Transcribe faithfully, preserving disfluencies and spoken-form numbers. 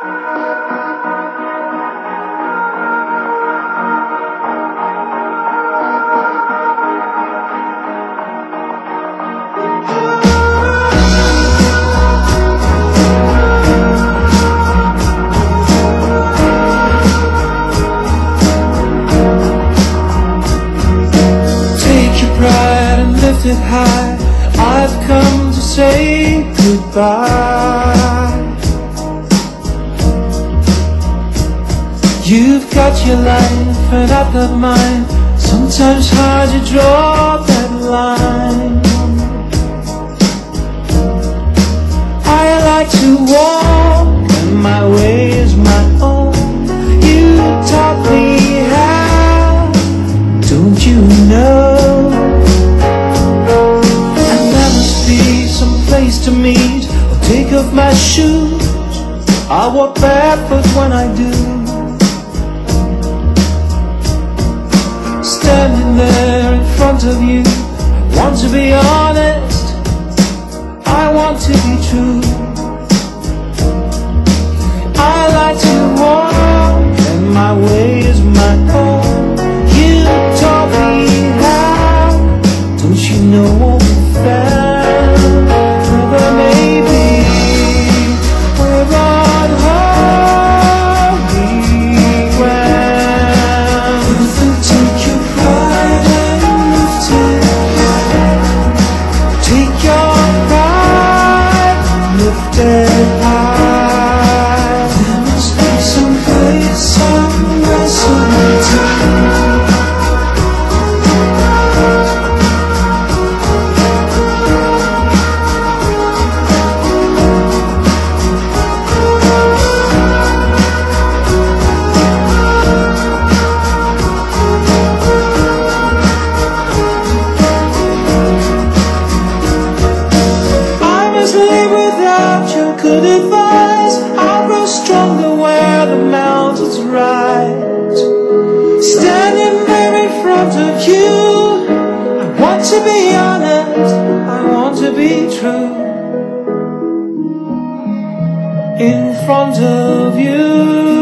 It high, I've come to say goodbye. You've got your life and I've got mine. Sometimes hard to draw that line. I like to walk and my way is my own. You taught me how, don't you know? To meet, I'll take off my shoes. I'll walk barefoot when I do. Standing there in front of you, I want to be honest, I want to be true. I like to walk and my way is my own. You taught me how, don't you know all the facts? Good advice, I'll grow stronger where the mountains rise. Standing there in front of you, I want to be honest, I want to be true. In front of you.